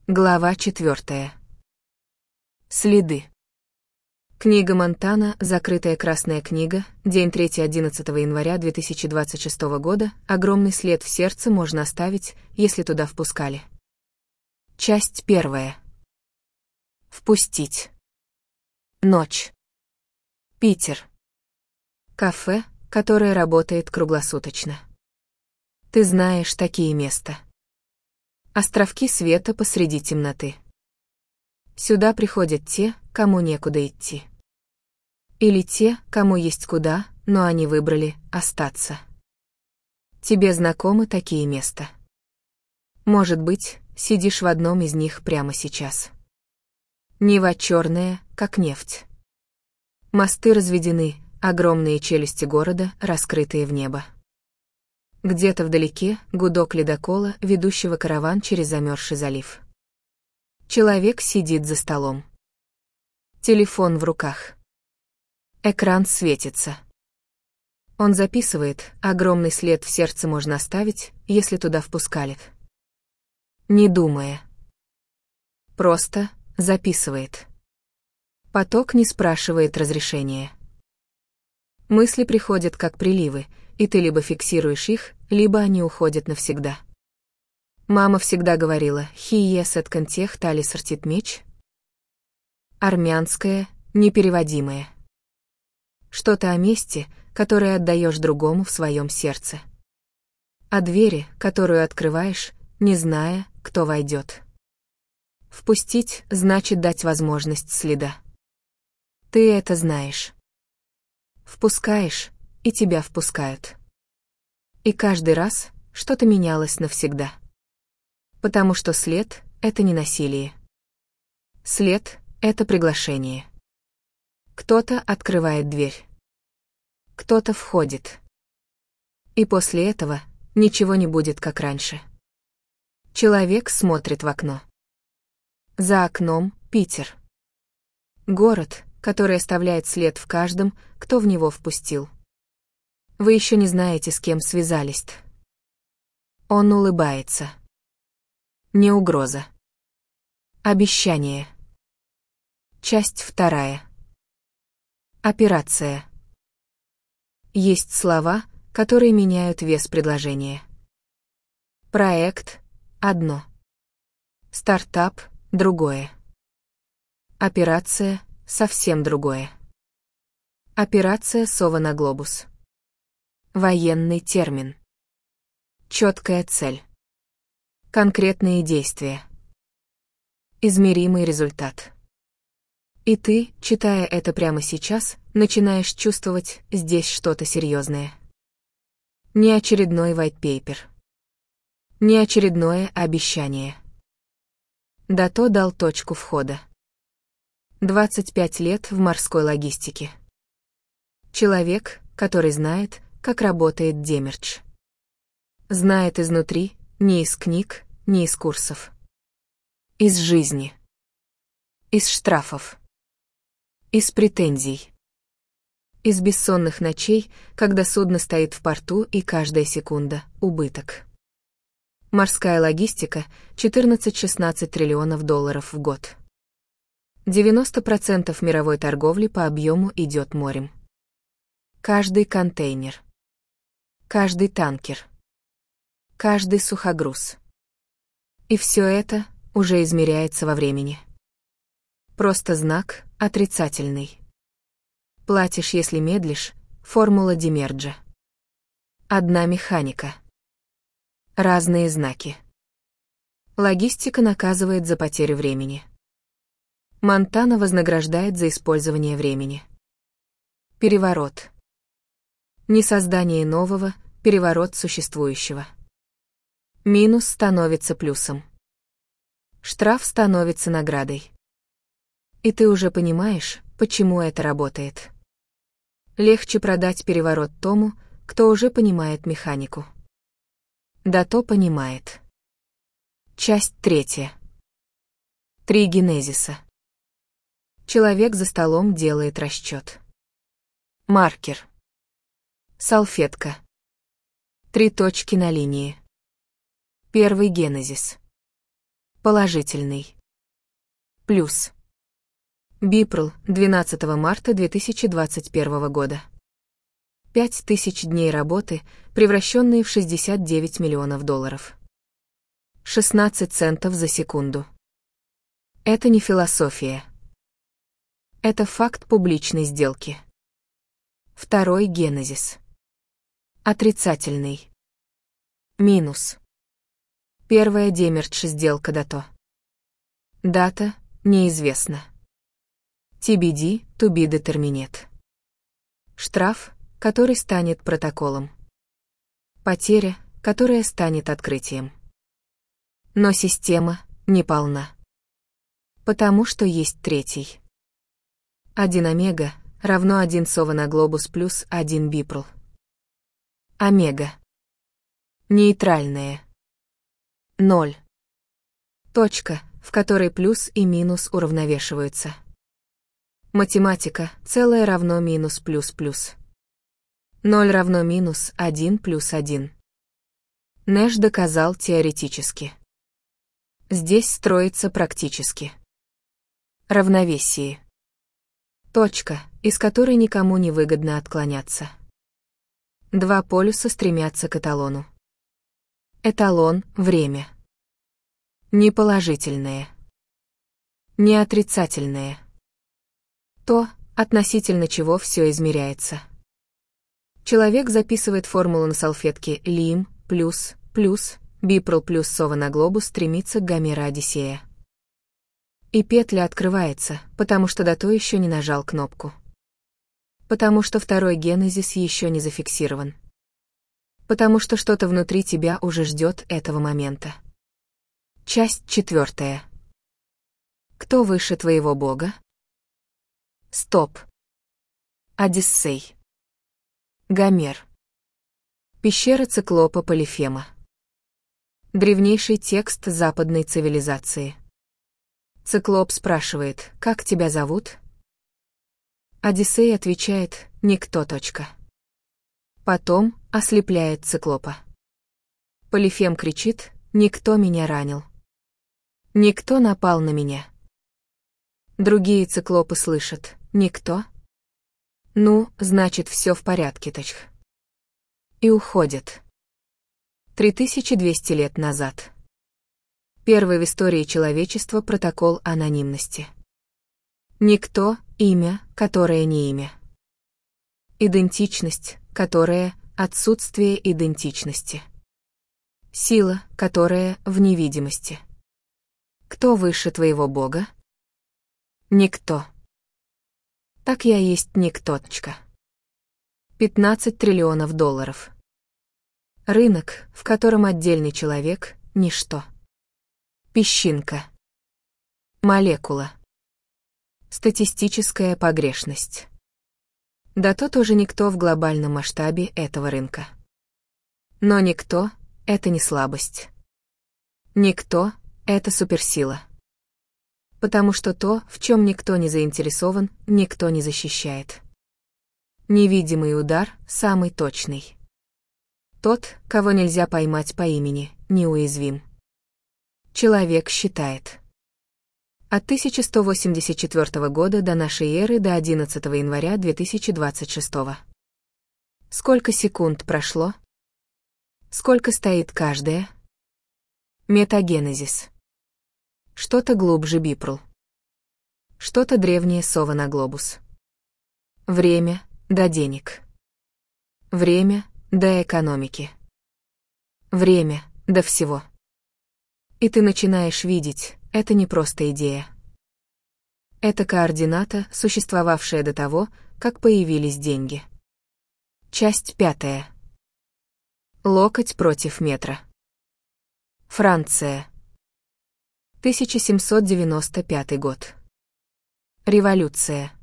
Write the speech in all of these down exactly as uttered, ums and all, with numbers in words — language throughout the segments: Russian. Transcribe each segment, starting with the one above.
Глава четвертая. Следы. Книга Монтана, закрытая красная книга, день третьего одиннадцатого января две тысячи двадцать шестого года, огромный след в сердце можно оставить, если туда впускали. Часть первая. Впустить. Ночь. Питер. Кафе, которое работает круглосуточно. Ты знаешь такие места. Островки света посреди темноты. Сюда приходят те, кому некуда идти. Или те, кому есть куда, но они выбрали остаться. Тебе знакомы такие места? Может быть, сидишь в одном из них прямо сейчас. Нева черная, как нефть. Мосты разведены, огромные челюсти города, раскрытые в небо. Где-то вдалеке гудок ледокола, ведущего караван через замерзший залив. Человек сидит за столом. Телефон в руках. Экран светится. Он записывает, огромный след в сердце можно оставить, если туда впускали. Не думая. Просто записывает. Поток не спрашивает разрешения. Мысли приходят как приливы, и ты либо фиксируешь их, либо они уходят навсегда. Мама всегда говорила «Хие сеткантех тали сортит меч». Армянское, непереводимое. Что-то о месте, которое отдаешь другому в своем сердце. О двери, которую открываешь, не зная, кто войдет. Впустить значит дать возможность следа. Ты это знаешь. Впускаешь, и тебя впускают. И каждый раз что-то менялось навсегда. Потому что след — это не насилие. След — это приглашение. Кто-то открывает дверь. Кто-то входит. И после этого ничего не будет, как раньше. Человек смотрит в окно. За окном — Питер. Город, который оставляет след в каждом, кто в него впустил. Вы еще не знаете, с кем связались. Он улыбается. Не угроза. Обещание. Часть вторая. Операция. Есть слова, которые меняют вес предложения. Проект — одно. Стартап — другое. Операция — совсем другое. Операция «Сова на глобус». Военный термин. Четкая цель. Конкретные действия. Измеримый результат. И ты, читая это прямо сейчас, начинаешь чувствовать здесь что-то серьезное. Не очередной white paper. Не очередное обещание. Дато дал точку входа. двадцать пять лет в морской логистике. Человек, который знает, как работает демерч. Знает изнутри, не из книг, не из курсов. Из жизни. Из штрафов. Из претензий. Из бессонных ночей, когда судно стоит в порту и каждая секунда — убыток. Морская логистика — четырнадцать-шестнадцать триллионов долларов в год. девяносто процентов мировой торговли по объему идет морем. Каждый контейнер. Каждый танкер. Каждый сухогруз. И все это уже измеряется во времени. Просто знак отрицательный. Платишь, если медлишь, формула Демерджа. Одна механика. Разные знаки. Логистика наказывает за потерю времени. Монтана вознаграждает за использование времени. Переворот. Не создание нового, переворот существующего. Минус становится плюсом. Штраф становится наградой. И ты уже понимаешь, почему это работает. Легче продать переворот тому, кто уже понимает механику. Дато понимает. Часть третья. Три генезиса. Человек за столом делает расчет. Маркер. Салфетка. Три точки на линии. Первый генезис. Положительный. Плюс. Бипрол, двенадцатого марта две тысячи двадцать первого года. Пять тысяч дней работы, превращенные в шестьдесят девять миллионов долларов. шестнадцать центов за секунду. Это не философия. Это факт публичной сделки. Второй генезис. Отрицательный. Минус. Первая демердж сделка дато. Дата неизвестна. ти би ди, to be determined. Штраф, который станет протоколом. Потеря, которая станет открытием. Но система не полна. Потому что есть третий. один омега равно один сова на глобус плюс один бипрол. Омега. Нейтральное. Ноль. Точка, в которой плюс и минус уравновешиваются. Математика, целое равно минус плюс плюс. Ноль равно минус один плюс один. Нэш доказал теоретически. Здесь строится практически. Равновесие. Точка, из которой никому не выгодно отклоняться. Два полюса стремятся к эталону. Эталон — время. Не положительное. Не отрицательное. То, относительно чего все измеряется. Человек записывает формулу на салфетке лим, плюс, плюс, бипрол плюс сова на глобус стремится к Гомера Одиссея. И петля открывается, потому что дато еще не нажал кнопку. Потому что второй генезис еще не зафиксирован. Потому что что-то внутри тебя уже ждет этого момента. Часть четвертая. Кто выше твоего бога? Стоп. Одиссей. Гомер. Пещера циклопа Полифема. Древнейший текст западной цивилизации. Циклоп спрашивает: «Как тебя зовут?» Одиссей отвечает: «Никто. Точка». Потом ослепляет циклопа. Полифем кричит: «Никто меня ранил. Никто напал на меня». Другие циклопы слышат: «Никто? Ну, значит, все в порядке, точка». И уходят. три тысячи двести лет назад. Первый в истории человечества протокол анонимности. Никто — имя, которое не имя. Идентичность, которая — отсутствие идентичности. Сила, которая в невидимости. Кто выше твоего бога? Никто. Так я есть никтоточка. пятнадцать триллионов долларов. Рынок, в котором отдельный человек — ничто. Песчинка. Молекула. Статистическая погрешность. Да то тоже никто в глобальном масштабе этого рынка. Но никто — это не слабость. Никто — это суперсила. Потому что то, в чем никто не заинтересован, никто не защищает. Невидимый удар самый точный. Тот, кого нельзя поймать по имени, неуязвим. Человек считает. От тысяча сто восемьдесят четвёртого года до нашей эры до одиннадцатого января две тысячи двадцать шестого. Сколько секунд прошло? Сколько стоит каждая? Метагенезис. Что-то глубже бипрол. Что-то древнее сова на глобус. Время до денег. Время до экономики. Время до всего. И ты начинаешь видеть, это не просто идея. Это координата, существовавшая до того, как появились деньги. Часть пятая. Локоть против метра. Франция. тысяча семьсот девяносто пятый год. Революция.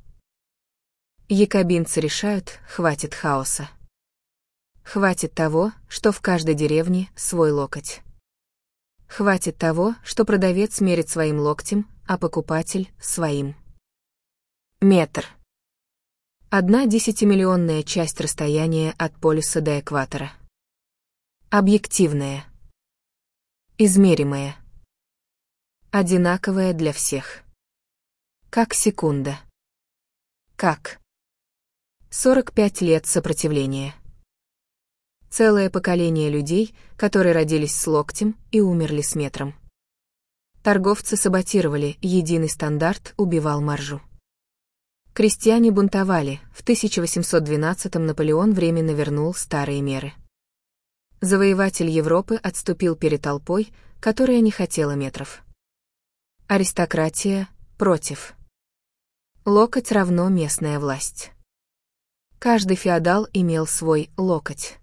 Якобинцы решают, хватит хаоса. Хватит того, что в каждой деревне свой локоть. Хватит того, что продавец мерит своим локтем, а покупатель — своим. Метр. Одна десятимиллионная часть расстояния от полюса до экватора. Объективная. Измеримая. Одинаковая для всех. Как секунда. Как? сорок пять лет сопротивления. Целое поколение людей, которые родились с локтем и умерли с метром. Торговцы саботировали, единый стандарт убивал маржу. Крестьяне бунтовали, в тысяча восемьсот двенадцатом Наполеон временно вернул старые меры. Завоеватель Европы отступил перед толпой, которая не хотела метров. Аристократия против. Локоть равно местная власть. Каждый феодал имел свой локоть.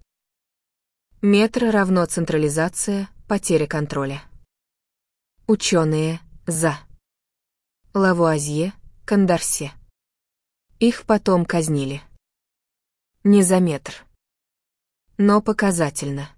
Метр равно централизация, потеря контроля. Ученые за. Лавуазье, Кондорсе. Их потом казнили. Не за метр. Но показательно.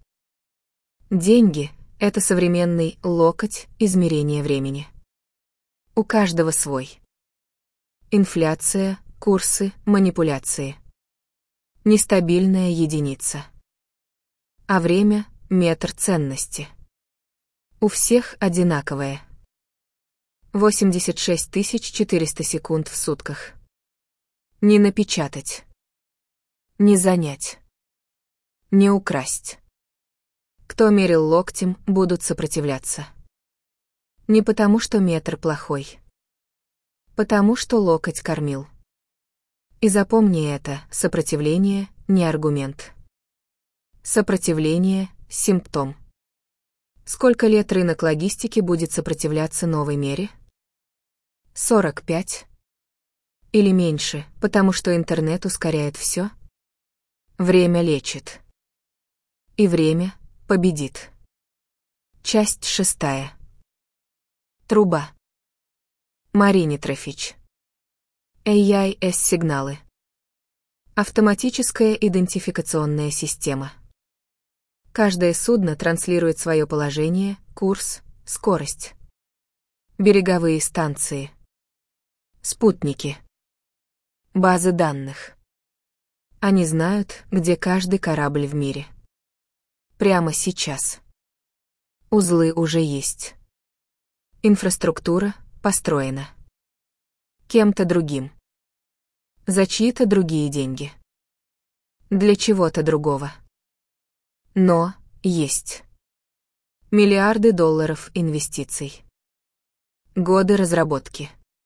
Деньги — это современный локоть измерения времени. У каждого свой. Инфляция, курсы, манипуляции. Нестабильная единица. А время — метр ценности. У всех одинаковое. восемьдесят шесть тысяч четыреста секунд в сутках. Не напечатать. Не занять. Не украсть. Кто мерил локтем, будут сопротивляться. Не потому, что метр плохой. Потому что локоть кормил. И запомни это, сопротивление — не аргумент. Сопротивление — симптом. Сколько лет рынок логистики будет сопротивляться новой мере? сорок пять. Или меньше, потому что интернет ускоряет все? Время лечит. И время победит. Часть шестая. Труба. Марине Трофич. эй ай эс-сигналы. Автоматическая идентификационная система. Каждое судно транслирует свое положение, курс, скорость. Береговые станции. Спутники. Базы данных. Они знают, где каждый корабль в мире. Прямо сейчас. Узлы уже есть. Инфраструктура построена. Кем-то другим. За чьи-то другие деньги. Для чего-то другого. Но есть. Миллиарды долларов инвестиций. Годы разработки.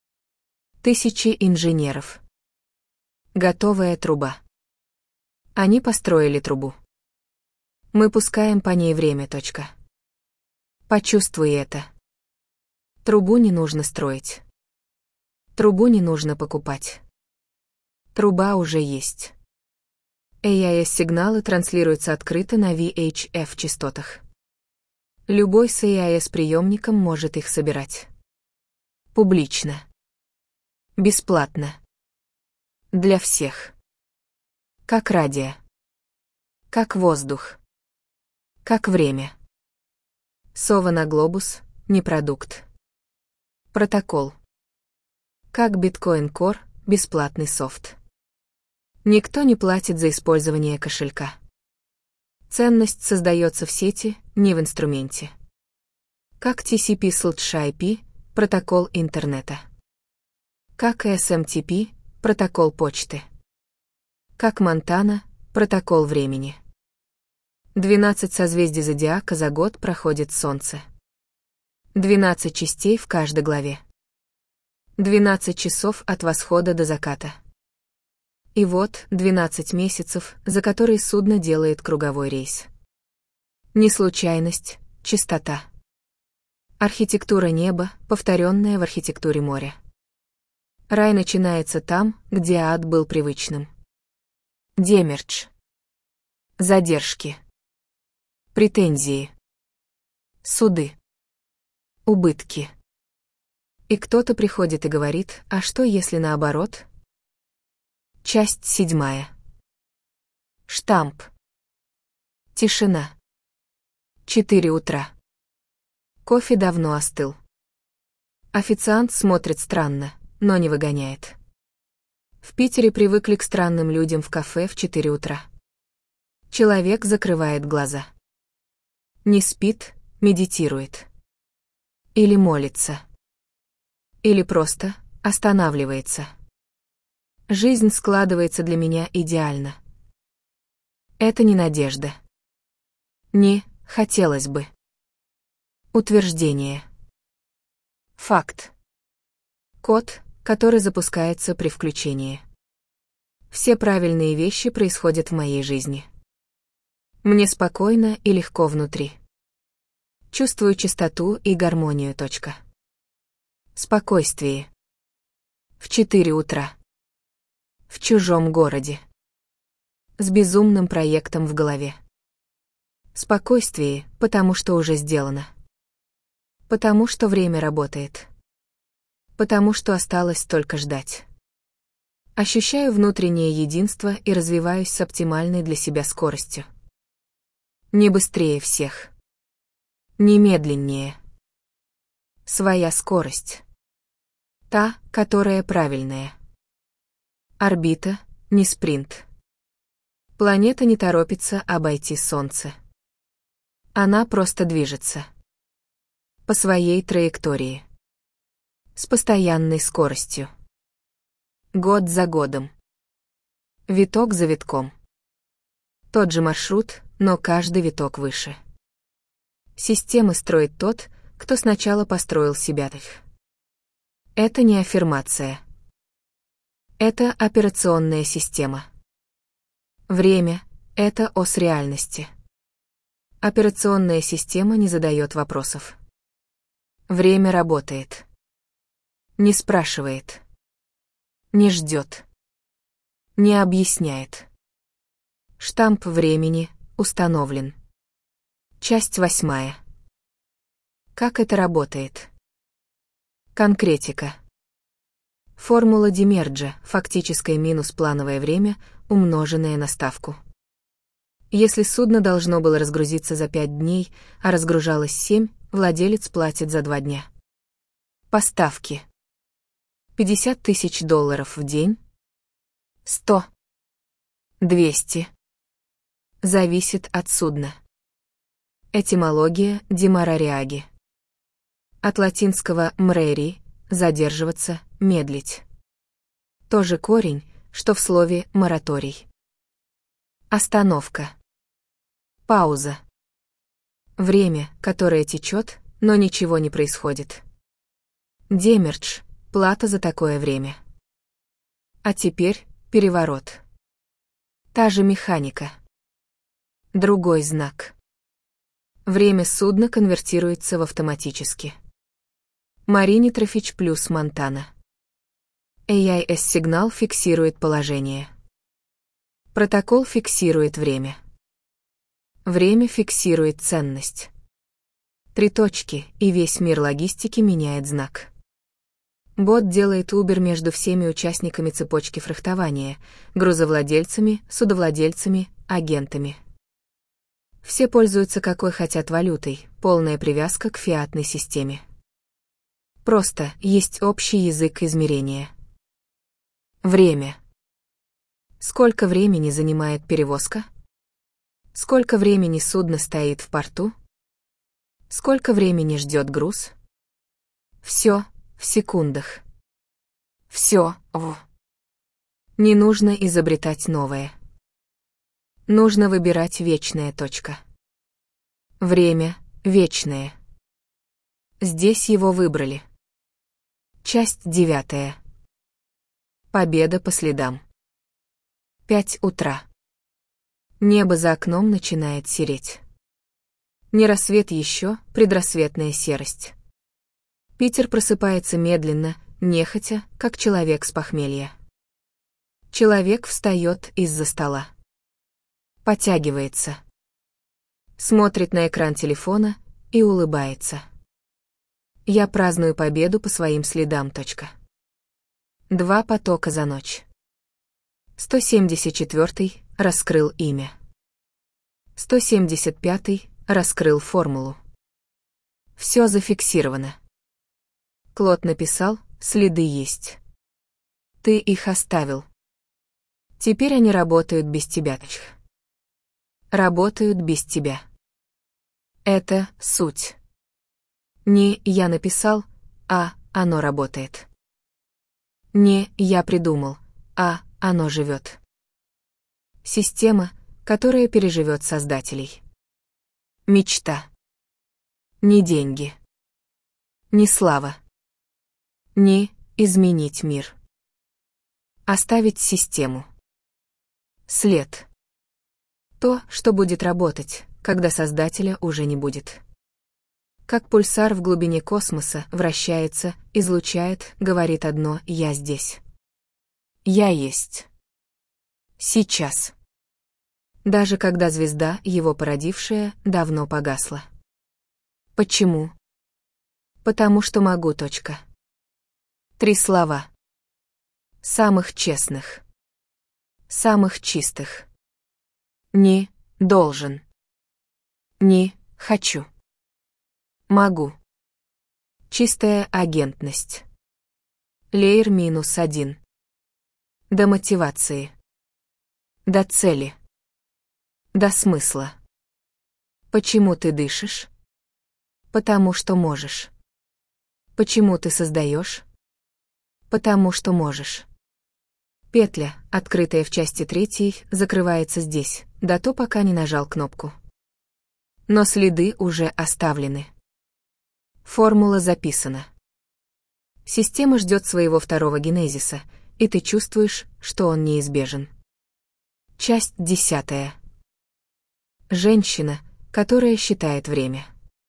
Тысячи инженеров. Готовая труба. Они построили трубу. Мы пускаем по ней время. Точка. Почувствуй это. Трубу не нужно строить. Трубу не нужно покупать. Труба уже есть. эй ай эс-сигналы транслируются открыто на ви эйч эф-частотах. Любой с эй ай эс-приемником может их собирать. Публично. Бесплатно. Для всех. Как радио. Как воздух. Как время. Сова на глобус — не продукт. Протокол. Как Bitcoin Core — бесплатный софт. Никто не платит за использование кошелька. Ценность создается в сети, не в инструменте. Как ти си пи/ай пи — протокол интернета. Как эс эм ти пи — протокол почты. Как Монтана — протокол времени. двенадцать созвездий зодиака за год проходит Солнце. двенадцать частей в каждой главе. двенадцать часов от восхода до заката. И вот двенадцать месяцев, за которые судно делает круговой рейс. Не случайность, чистота. Архитектура неба, повторенная в архитектуре моря. Рай начинается там, где ад был привычным. Демердж. Задержки. Претензии. Суды. Убытки. И кто-то приходит и говорит, а что если наоборот? Часть седьмая. Штамп. Тишина. Четыре утра. Кофе давно остыл. Официант смотрит странно, но не выгоняет. В Питере привыкли к странным людям в кафе в четыре утра. Человек закрывает глаза. Не спит, медитирует. Или молится. Или просто останавливается. Жизнь складывается для меня идеально. Это не надежда. Не хотелось бы. Утверждение. Факт. Код, который запускается при включении. Все правильные вещи происходят в моей жизни. Мне спокойно и легко внутри. Чувствую чистоту и гармонию. Точка. Спокойствие. В четыре утра. В чужом городе. С безумным проектом в голове. Спокойствие, потому что уже сделано. Потому что время работает. Потому что осталось только ждать. Ощущаю внутреннее единство и развиваюсь с оптимальной для себя скоростью. Не быстрее всех. Не медленнее. Своя скорость. Та, которая правильная. Орбита, не спринт. Планета не торопится обойти Солнце. Она просто движется. По своей траектории. С постоянной скоростью. Год за годом. Виток за витком. Тот же маршрут, но каждый виток выше. Системы строит тот, кто сначала построил себя. Это не аффирмация. Это операционная система. Время — это ос реальности. Операционная система не задает вопросов. Время работает. Не спрашивает. Не ждет. Не объясняет. Штамп времени установлен. Часть восьмая. Как это работает? Конкретика. Формула Демерджа, фактическое минус плановое время, умноженное на ставку. Если судно должно было разгрузиться за пять дней, а разгружалось семь, владелец платит за два дня. Поставки. пятьдесят тысяч долларов в день. сто. двести. Зависит от судна. Этимология демарариаги. От латинского «мрери» — задерживаться, медлить. Тоже корень, что в слове «мораторий». Остановка. Пауза. Время, которое течет, но ничего не происходит. Демердж — плата за такое время. А теперь переворот. Та же механика. Другой знак. Время судна конвертируется в автоматически. Марине Трофич плюс Монтана. эй ай эс-сигнал фиксирует положение. Протокол фиксирует время. Время фиксирует ценность. Три точки, и весь мир логистики меняет знак. Бот делает Uber между всеми участниками цепочки фрахтования, грузовладельцами, судовладельцами, агентами. Все пользуются какой хотят валютой, полная привязка к фиатной системе. Просто есть общий язык измерения. Время. Сколько времени занимает перевозка? Сколько времени судно стоит в порту? Сколько времени ждет груз? Все в секундах. Все в. Не нужно изобретать новое. Нужно выбирать вечная точка. Время вечное. Здесь его выбрали. Часть девятая. Победа по следам. Пять утра. Небо за окном начинает сереть. Не рассвет еще, предрассветная серость. Питер просыпается медленно, нехотя, как человек с похмелья. Человек встает из-за стола. Потягивается. Смотрит на экран телефона и улыбается. Я праздную победу по своим следам. Точка. Два потока за ночь. сто семьдесят четвёртый раскрыл имя. сто семьдесят пятый раскрыл формулу. Все зафиксировано. Клод написал, следы есть. Ты их оставил. Теперь они работают без тебя. Работают без тебя. Это суть. Не «я написал», а «оно работает». Не «я придумал», а «оно живет». Система, которая переживет создателей. Мечта. Не деньги. Не слава. Не изменить мир. Оставить систему. След. То, что будет работать, когда создателя уже не будет. Как пульсар в глубине космоса вращается, излучает, говорит одно «я здесь». Я есть. Сейчас. Даже когда звезда, его породившая, давно погасла. Почему? Потому что могу. Точка. Три слова. Самых честных. Самых чистых. Не должен. Не хочу. Могу. Чистая агентность. Леер минус один. До мотивации. До цели. До смысла. Почему ты дышишь? Потому что можешь. Почему ты создаешь? Потому что можешь. Петля, открытая в части третьей, закрывается здесь, до то, пока не нажал кнопку. Но следы уже оставлены. Формула записана. Система ждет своего второго генезиса, и ты чувствуешь, что он неизбежен. Часть десятая. Женщина, которая считает время.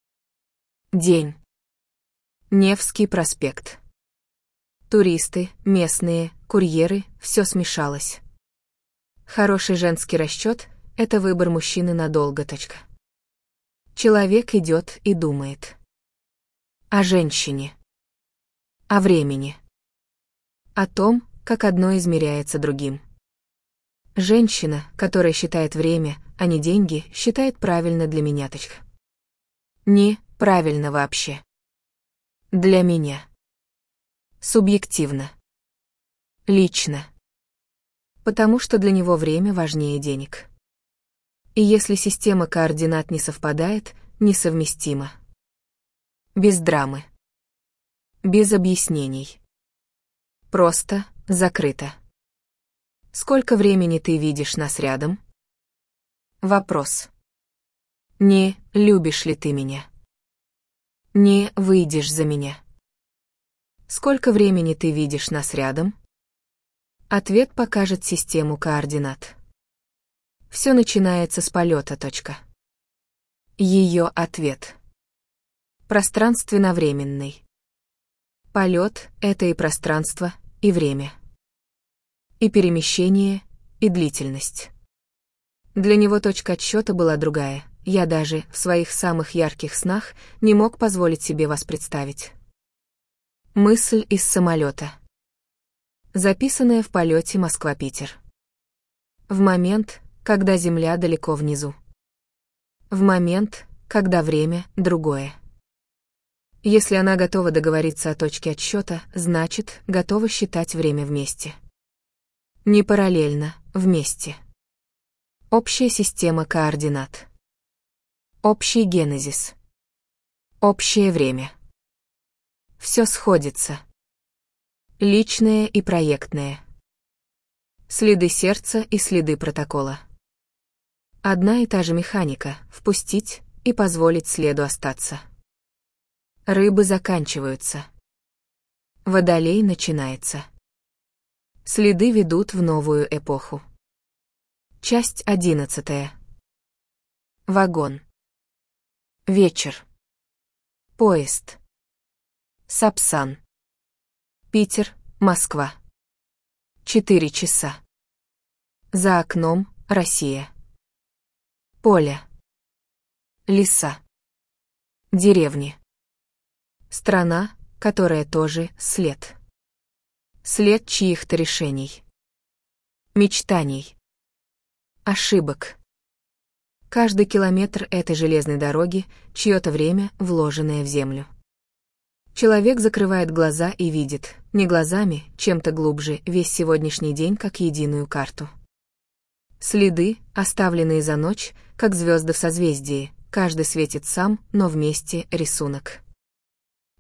День. Невский проспект. Туристы, местные, курьеры, все смешалось. Хороший женский расчет — это выбор мужчины надолго. Точка. Человек идет и думает. О женщине. О времени. О том, как одно измеряется другим. Женщина, которая считает время, а не деньги, считает правильно для меня. Точка. Не правильно вообще. Для меня. Субъективно. Лично. Потому что для него время важнее денег. И если система координат не совпадает, несовместима. Без драмы. Без объяснений. Просто закрыто. Сколько времени ты видишь нас рядом? Вопрос. Не любишь ли ты меня? Не выйдешь за меня. Сколько времени ты видишь нас рядом? Ответ покажет систему координат. Все начинается с полета. Точка. Ее ответ. Пространственно-временный. Полет — это и пространство, и время. И перемещение, и длительность. Для него точка отсчета была другая. Я даже в своих самых ярких снах не мог позволить себе вас представить. Мысль из самолета. Записанная в полете Москва-Питер. В момент, когда Земля далеко внизу. В момент, когда время другое. Если она готова договориться о точке отсчета, значит, готова считать время вместе. Не параллельно, вместе. Общая система координат. Общий генезис. Общее время. Все сходится. Личное и проектное. Следы сердца и следы протокола. Одна и та же механика — впустить и позволить следу остаться. Рыбы заканчиваются. Водолей начинается. Следы ведут в новую эпоху. Часть одиннадцатая. Вагон. Вечер. Поезд. Сапсан. Питер, Москва. Четыре часа. За окном — Россия. Поле. Леса. Деревни. Страна, которая тоже след. След чьих-то решений. Мечтаний. Ошибок. Каждый километр этой железной дороги — чье-то время, вложенное в землю. Человек закрывает глаза и видит, не глазами, чем-то глубже, весь сегодняшний день как единую карту. Следы, оставленные за ночь, как звезды в созвездии, каждый светит сам, но вместе рисунок.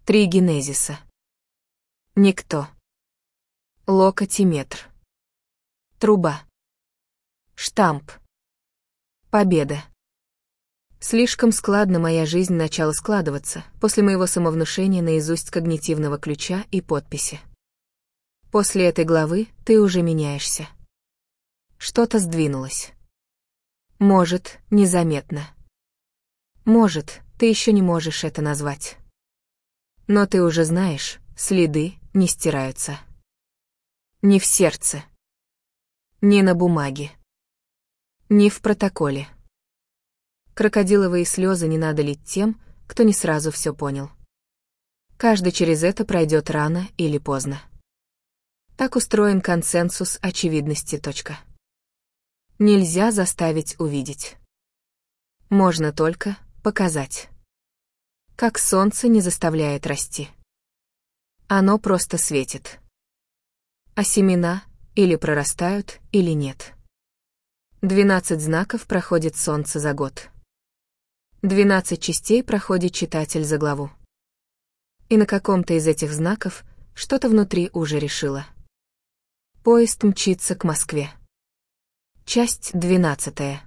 Три генезиса. Никто. Локоть и метр. Труба. Штамп. Победа. Слишком складно моя жизнь начала складываться после моего самовнушения наизусть когнитивного ключа и подписи. После этой главы ты уже меняешься. Что-то сдвинулось. Может, незаметно. Может, ты еще не можешь это назвать. Но ты уже знаешь, следы не стираются. Ни в сердце. Ни на бумаге. Ни в протоколе. Крокодиловые слезы не надо лить тем, кто не сразу все понял. Каждый через это пройдет рано или поздно. Так устроен консенсус очевидности. Точка. Нельзя заставить увидеть. Можно только показать. Как солнце не заставляет расти. Оно просто светит. А семена или прорастают, или нет. Двенадцать знаков проходит солнце за год. Двенадцать частей проходит читатель за главу. И на каком-то из этих знаков что-то внутри уже решило. Поезд мчится к Москве. Часть двенадцатая.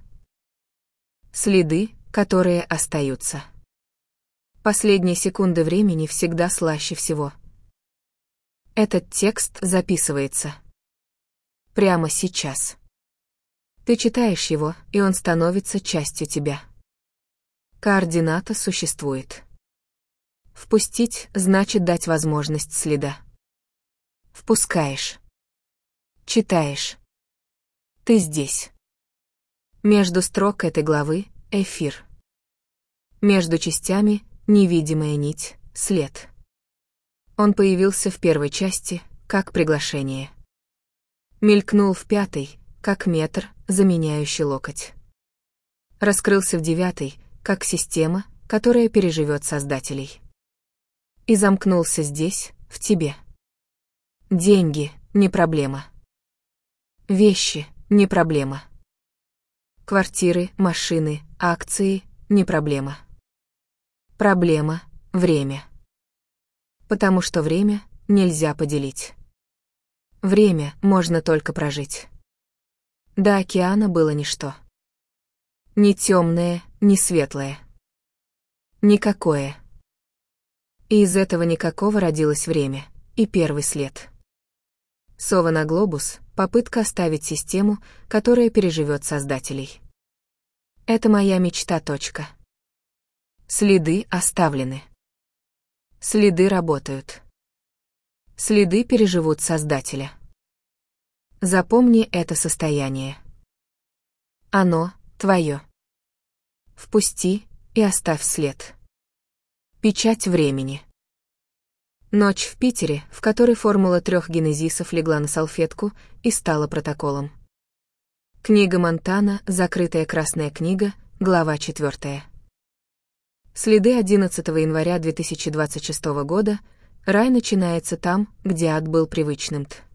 Следы, которые остаются. Последние секунды времени всегда слаще всего. Этот текст записывается. Прямо сейчас. Ты читаешь его, и он становится частью тебя. Координата существует. Впустить значит дать возможность следа. Впускаешь. Читаешь. Ты здесь. Между строк этой главы — эфир. Между частями — невидимая нить, след. Он появился в первой части, как приглашение. Мелькнул в пятой, как метр, заменяющий локоть. Раскрылся в девятой, как система, которая переживет создателей. И замкнулся здесь, в тебе. Деньги — не проблема. Вещи — не проблема. Квартиры, машины, акции — не проблема. Проблема — время. Потому что время нельзя поделить. Время можно только прожить. До океана было ничто. Ни темное, ни светлое. Никакое. И из этого никакого родилось время, и первый след. Сова на глобус — попытка оставить систему, которая переживет создателей. Это моя мечта. Точка. Следы оставлены. Следы работают. Следы переживут создателя. Запомни это состояние. Оно твое. Впусти и оставь след. Печать времени. Ночь в Питере, в которой формула трех генезисов легла на салфетку и стала протоколом. Книга Монтана, закрытая красная книга, глава четвертая. Следы одиннадцатого января две тысячи двадцать шестого года. Рай начинается там, где ад был привычным.